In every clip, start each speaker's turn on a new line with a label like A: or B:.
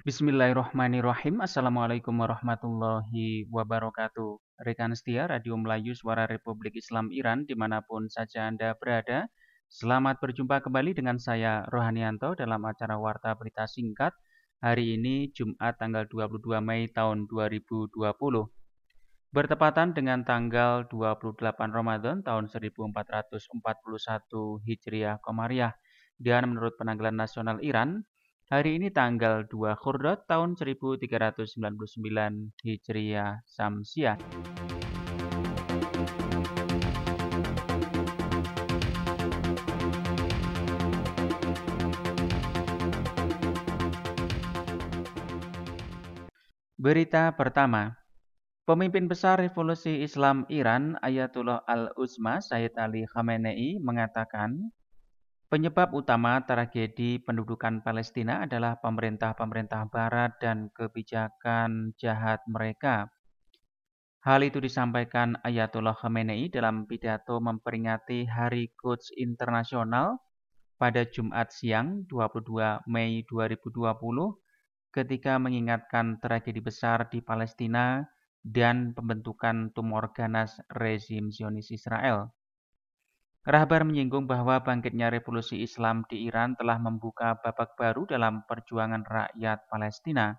A: Bismillahirrahmanirrahim. Assalamualaikum warahmatullahi wabarakatuh. Rekan setia Radio Melayu Suara Republik Islam Iran dimanapun saja Anda berada. Selamat berjumpa kembali dengan saya Rohanianto dalam acara Warta Berita Singkat. Hari ini Jumat tanggal 22 Mei tahun 2020. Bertepatan dengan tanggal 28 Ramadan tahun 1441 Hijriah Komariah. Dan menurut penanggalan nasional Iran, hari ini tanggal 2 Khordad tahun 1399 Hijriah Samsiah. Berita pertama, pemimpin besar Revolusi Islam Iran Ayatullah Al-Uzma Sayyid Ali Khamenei mengatakan, penyebab utama tragedi pendudukan Palestina adalah pemerintah-pemerintah Barat dan kebijakan jahat mereka. Hal itu disampaikan Ayatollah Khamenei dalam pidato memperingati Hari Quds Internasional pada Jumat siang 22 Mei 2020 ketika mengingatkan tragedi besar di Palestina dan pembentukan tumor ganas rezim Zionis Israel. Rahbar menyinggung bahwa bangkitnya revolusi Islam di Iran telah membuka babak baru dalam perjuangan rakyat Palestina.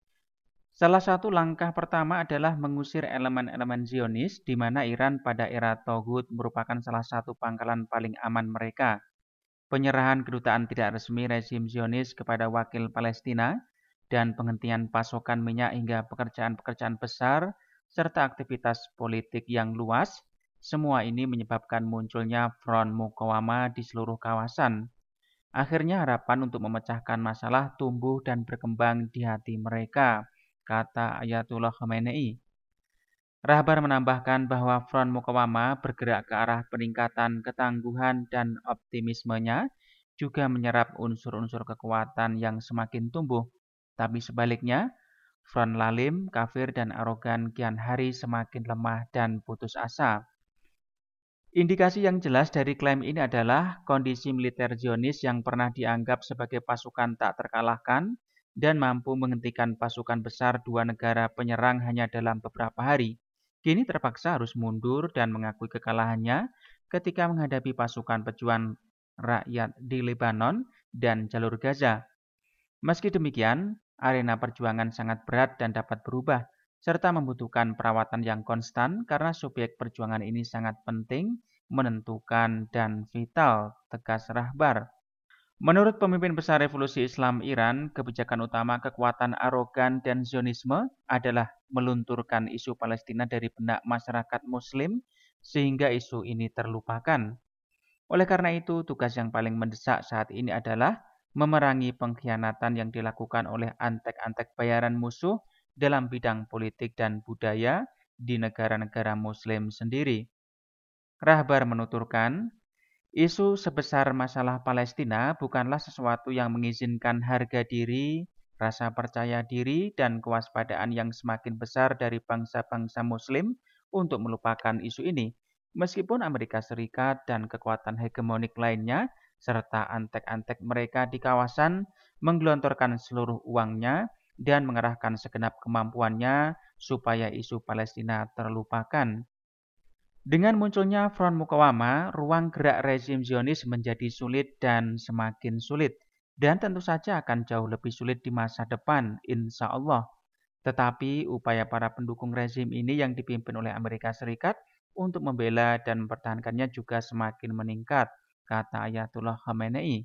A: Salah satu langkah pertama adalah mengusir elemen-elemen Zionis, di mana Iran pada era Toghut merupakan salah satu pangkalan paling aman mereka. Penyerahan kedutaan tidak resmi rezim Zionis kepada wakil Palestina dan penghentian pasokan minyak hingga pekerjaan-pekerjaan besar serta aktivitas politik yang luas, semua ini menyebabkan munculnya front mukawamah di seluruh kawasan. Akhirnya harapan untuk memecahkan masalah tumbuh dan berkembang di hati mereka, kata Ayatullah Khamenei. Rahbar menambahkan bahwa front mukawamah bergerak ke arah peningkatan ketangguhan dan optimismenya, juga menyerap unsur-unsur kekuatan yang semakin tumbuh. Tapi sebaliknya, front lalim, kafir, dan arogan kian hari semakin lemah dan putus asa. Indikasi yang jelas dari klaim ini adalah kondisi militer Zionis yang pernah dianggap sebagai pasukan tak terkalahkan dan mampu menghentikan pasukan besar dua negara penyerang hanya dalam beberapa hari. Kini terpaksa harus mundur dan mengakui kekalahannya ketika menghadapi pasukan pejuang rakyat di Lebanon dan jalur Gaza. Meski demikian, arena perjuangan sangat berat dan dapat berubah, serta membutuhkan perawatan yang konstan karena subjek perjuangan ini sangat penting, menentukan, dan vital, tegas Rahbar. Menurut pemimpin besar revolusi Islam Iran, kebijakan utama kekuatan arogan dan Zionisme adalah melunturkan isu Palestina dari benak masyarakat Muslim sehingga isu ini terlupakan. Oleh karena itu, tugas yang paling mendesak saat ini adalah memerangi pengkhianatan yang dilakukan oleh antek-antek bayaran musuh dalam bidang politik dan budaya di negara-negara Muslim sendiri. Rahbar menuturkan, isu sebesar masalah Palestina bukanlah sesuatu yang mengizinkan harga diri, rasa percaya diri, dan kewaspadaan yang semakin besar dari bangsa-bangsa Muslim untuk melupakan isu ini. Meskipun Amerika Serikat dan kekuatan hegemonik lainnya serta antek-antek mereka di kawasan menggelontorkan seluruh uangnya dan mengerahkan segenap kemampuannya supaya isu Palestina terlupakan. Dengan munculnya front mukawamah, ruang gerak rezim Zionis menjadi sulit dan semakin sulit, dan tentu saja akan jauh lebih sulit di masa depan, insya Allah. Tetapi upaya para pendukung rezim ini yang dipimpin oleh Amerika Serikat untuk membela dan mempertahankannya juga semakin meningkat, kata Ayatullah Khamenei.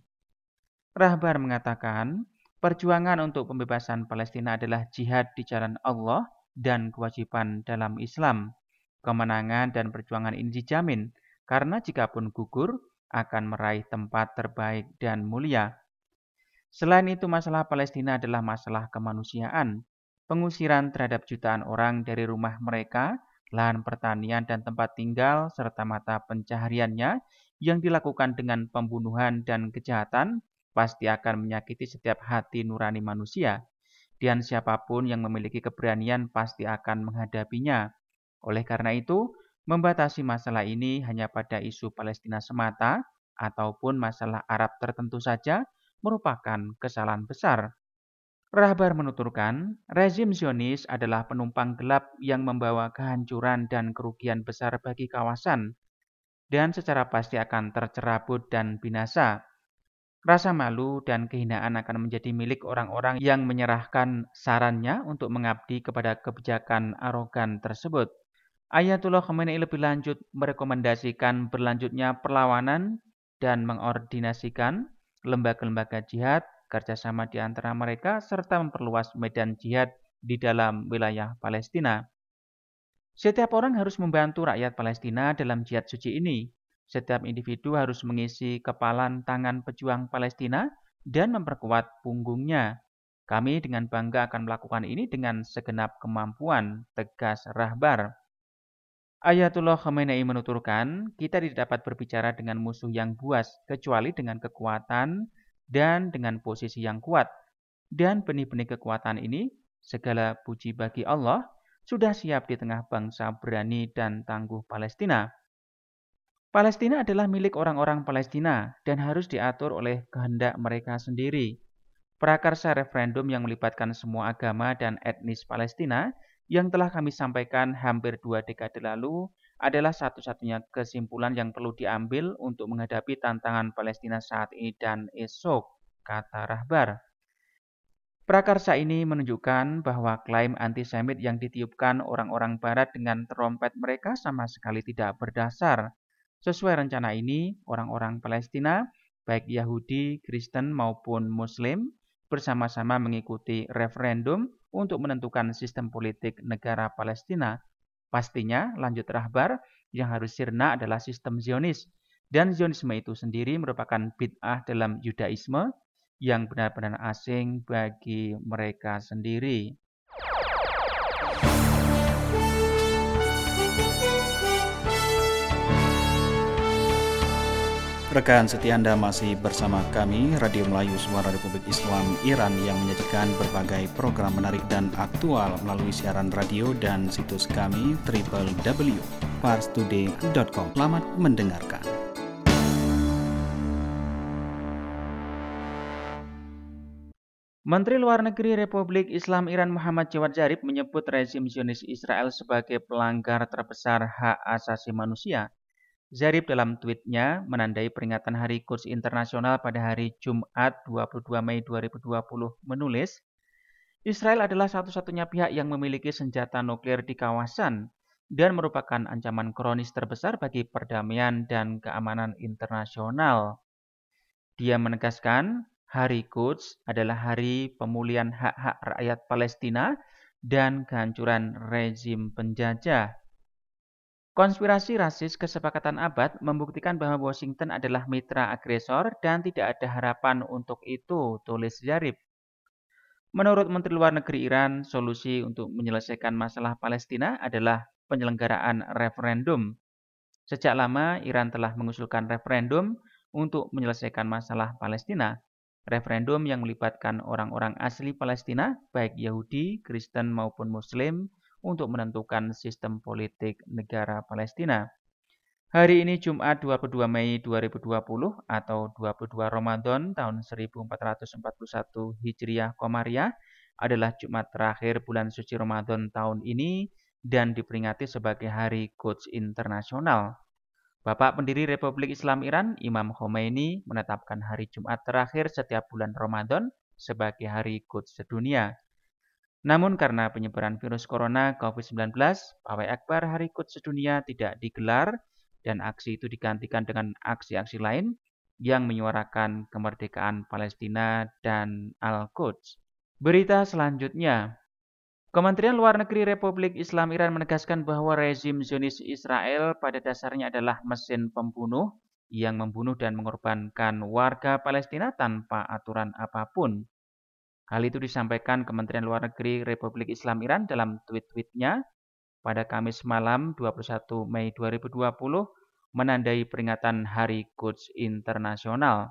A: Rahbar mengatakan, perjuangan untuk pembebasan Palestina adalah jihad di jalan Allah dan kewajiban dalam Islam. Kemenangan dan perjuangan ini dijamin, karena jikapun gugur, akan meraih tempat terbaik dan mulia. Selain itu, masalah Palestina adalah masalah kemanusiaan. Pengusiran terhadap jutaan orang dari rumah mereka, lahan pertanian dan tempat tinggal, serta mata pencahariannya yang dilakukan dengan pembunuhan dan kejahatan, pasti akan menyakiti setiap hati nurani manusia. Dan siapapun yang memiliki keberanian pasti akan menghadapinya. Oleh karena itu, membatasi masalah ini hanya pada isu Palestina semata ataupun masalah Arab tertentu saja merupakan kesalahan besar. Rahbar menuturkan, rezim Zionis adalah penumpang gelap yang membawa kehancuran dan kerugian besar bagi kawasan, dan secara pasti akan tercerabut dan binasa. Rasa malu dan kehinaan akan menjadi milik orang-orang yang menyerahkan sarannya untuk mengabdi kepada kebijakan arogan tersebut. Ayatullah Khamenei lebih lanjut merekomendasikan berlanjutnya perlawanan dan mengordinasikan lembaga-lembaga jihad, kerjasama di antara mereka, serta memperluas medan jihad di dalam wilayah Palestina. Setiap orang harus membantu rakyat Palestina dalam jihad suci ini. Setiap individu harus mengisi kepalan tangan pejuang Palestina dan memperkuat punggungnya. Kami dengan bangga akan melakukan ini dengan segenap kemampuan, tegas Rahbar. Ayatullah Khamenei menuturkan, kita tidak dapat berbicara dengan musuh yang buas, kecuali dengan kekuatan dan dengan posisi yang kuat. Dan benih-benih kekuatan ini, segala puji bagi Allah, sudah siap di tengah bangsa berani dan tangguh Palestina. Palestina adalah milik orang-orang Palestina dan harus diatur oleh kehendak mereka sendiri. Prakarsa referendum yang melibatkan semua agama dan etnis Palestina yang telah kami sampaikan hampir 2 dekade lalu adalah satu-satunya kesimpulan yang perlu diambil untuk menghadapi tantangan Palestina saat ini dan esok, kata Rahbar. Prakarsa ini menunjukkan bahwa klaim antisemit yang ditiupkan orang-orang barat dengan trompet mereka sama sekali tidak berdasar. Sesuai rencana ini, orang-orang Palestina, baik Yahudi, Kristen maupun Muslim, bersama-sama mengikuti referendum untuk menentukan sistem politik negara Palestina. Pastinya, lanjut Rahbar, yang harus sirna adalah sistem Zionis. Dan Zionisme itu sendiri merupakan bid'ah dalam Yudaisme yang benar-benar asing bagi mereka sendiri.
B: Rekan setia Anda masih bersama kami, Radio Melayu Suara Republik Islam Iran yang menyajikan berbagai program menarik dan aktual melalui siaran radio dan situs kami www.parstoday.com. Selamat mendengarkan.
A: Menteri Luar Negeri Republik Islam Iran Muhammad Jawad Zarif menyebut rezim Zionis Israel sebagai pelanggar terbesar hak asasi manusia. Zarif dalam tweetnya menandai peringatan Hari Quds Internasional pada hari Jumat 22 Mei 2020 menulis, Israel adalah satu-satunya pihak yang memiliki senjata nuklir di kawasan dan merupakan ancaman kronis terbesar bagi perdamaian dan keamanan internasional. Dia menegaskan, Hari Quds adalah hari pemulihan hak-hak rakyat Palestina dan kehancuran rezim penjajah. Konspirasi rasis kesepakatan abad membuktikan bahwa Washington adalah mitra agresor dan tidak ada harapan untuk itu, tulis Zarif. Menurut Menteri Luar Negeri Iran, solusi untuk menyelesaikan masalah Palestina adalah penyelenggaraan referendum. Sejak lama, Iran telah mengusulkan referendum untuk menyelesaikan masalah Palestina. Referendum yang melibatkan orang-orang asli Palestina, baik Yahudi, Kristen maupun Muslim, untuk menentukan sistem politik negara Palestina. Hari ini Jumat 22 Mei 2020 atau 22 Ramadan tahun 1441 Hijriah Komariah adalah Jumat terakhir bulan suci Ramadan tahun ini dan diperingati sebagai Hari Quds Internasional. Bapak pendiri Republik Islam Iran, Imam Khomeini, menetapkan hari Jumat terakhir setiap bulan Ramadan sebagai Hari Quds sedunia. Namun karena penyebaran virus corona COVID-19, Pawai Akbar Hari Quds Sedunia tidak digelar dan aksi itu digantikan dengan aksi-aksi lain yang menyuarakan kemerdekaan Palestina dan Al-Quds. Berita selanjutnya, Kementerian Luar Negeri Republik Islam Iran menegaskan bahwa rezim Zionis Israel pada dasarnya adalah mesin pembunuh yang membunuh dan mengorbankan warga Palestina tanpa aturan apapun. Hal itu disampaikan Kementerian Luar Negeri Republik Islam Iran dalam tweet-tweetnya pada Kamis malam 21 Mei 2020 menandai peringatan Hari Quds Internasional.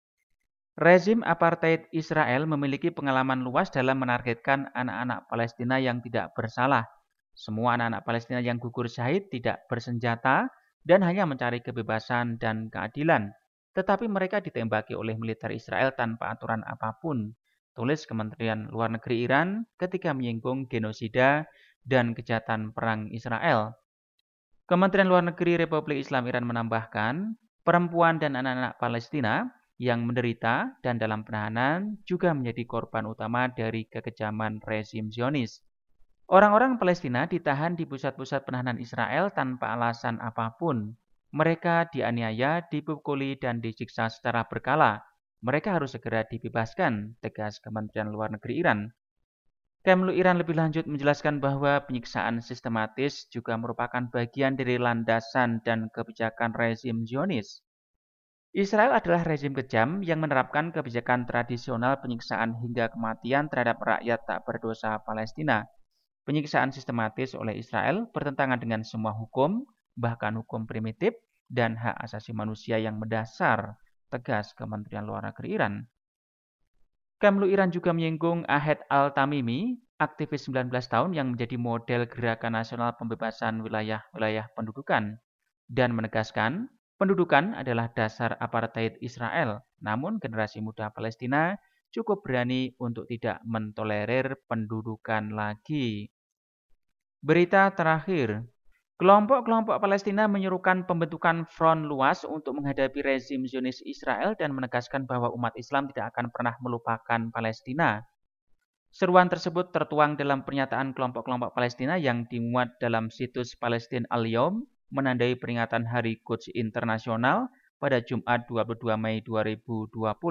A: Rezim apartheid Israel memiliki pengalaman luas dalam menargetkan anak-anak Palestina yang tidak bersalah. Semua anak-anak Palestina yang gugur syahid tidak bersenjata dan hanya mencari kebebasan dan keadilan. Tetapi mereka ditembaki oleh militer Israel tanpa aturan apapun. tulis Kementerian Luar Negeri Iran ketika menyinggung genosida dan kejahatan perang Israel. Kementerian Luar Negeri Republik Islam Iran menambahkan, perempuan dan anak-anak Palestina yang menderita dan dalam penahanan juga menjadi korban utama dari kekejaman rezim Zionis. Orang-orang Palestina ditahan di pusat-pusat penahanan Israel tanpa alasan apapun. Mereka dianiaya, dipukuli, dan disiksa secara berkala. Mereka harus segera dibebaskan, tegas Kementerian Luar Negeri Iran. Kemlu Iran lebih lanjut menjelaskan bahwa penyiksaan sistematis juga merupakan bagian dari landasan dan kebijakan rezim Zionis. Israel adalah rezim kejam yang menerapkan kebijakan tradisional penyiksaan hingga kematian terhadap rakyat tak berdosa Palestina. Penyiksaan sistematis oleh Israel bertentangan dengan semua hukum, bahkan hukum primitif dan hak asasi manusia yang mendasar, tegas Kementerian Luar Negeri Iran. Kemlu Iran juga menyinggung Ahed Al-Tamimi, aktivis 19 tahun yang menjadi model Gerakan Nasional Pembebasan Wilayah-Wilayah Pendudukan, dan menegaskan pendudukan adalah dasar apartheid Israel, namun generasi muda Palestina cukup berani untuk tidak mentolerir pendudukan lagi. Berita terakhir, kelompok-kelompok Palestina menyerukan pembentukan front luas untuk menghadapi rezim Zionis Israel dan menegaskan bahwa umat Islam tidak akan pernah melupakan Palestina. Seruan tersebut tertuang dalam pernyataan kelompok-kelompok Palestina yang dimuat dalam situs Palestine Al-Yawm menandai peringatan Hari Quds Internasional pada Jumat 22 Mei 2020.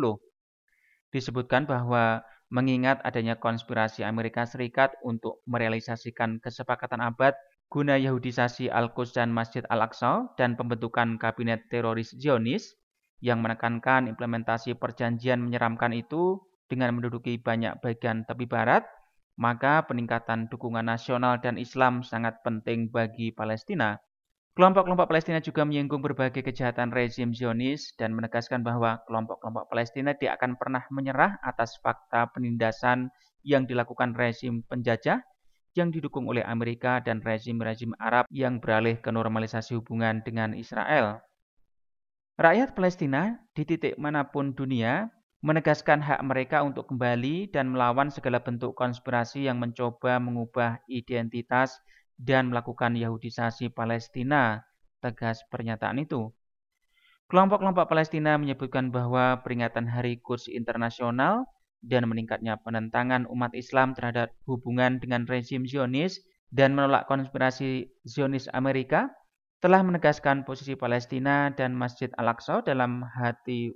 A: Disebutkan bahwa mengingat adanya konspirasi Amerika Serikat untuk merealisasikan kesepakatan abad guna Yahudisasi Al-Quds dan Masjid Al-Aqsa dan pembentukan kabinet teroris Zionis yang menekankan implementasi perjanjian menyeramkan itu dengan menduduki banyak bagian tepi barat, maka peningkatan dukungan nasional dan Islam sangat penting bagi Palestina. Kelompok-kelompok Palestina juga menyinggung berbagai kejahatan rezim Zionis dan menegaskan bahwa kelompok-kelompok Palestina tidak akan pernah menyerah atas fakta penindasan yang dilakukan rezim penjajah yang didukung oleh Amerika dan rezim-rezim Arab yang beralih ke normalisasi hubungan dengan Israel. Rakyat Palestina di titik manapun dunia menegaskan hak mereka untuk kembali dan melawan segala bentuk konspirasi yang mencoba mengubah identitas dan melakukan Yahudisasi Palestina, tegas pernyataan itu. Kelompok-kelompok Palestina menyebutkan bahwa peringatan Hari Quds Internasional dan meningkatnya penentangan umat Islam terhadap hubungan dengan rezim Zionis dan menolak konspirasi Zionis Amerika telah menegaskan posisi Palestina dan Masjid Al-Aqsa dalam hati